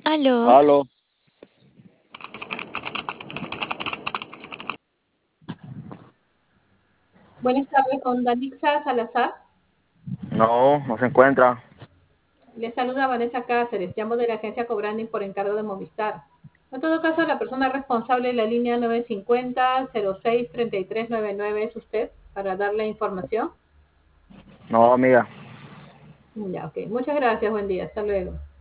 Aló, Aló. Buenas tardes, con Danixa Salazar. No, no se encuentra. Le saluda Vanessa Cáceres. Llamo de la agencia Cobranding por encargo de Movistar. En todo caso, la persona responsable de la línea 950-06-3399 es usted para darle información. No, amiga. Ya, ok. Muchas gracias. Buen día. Hasta luego.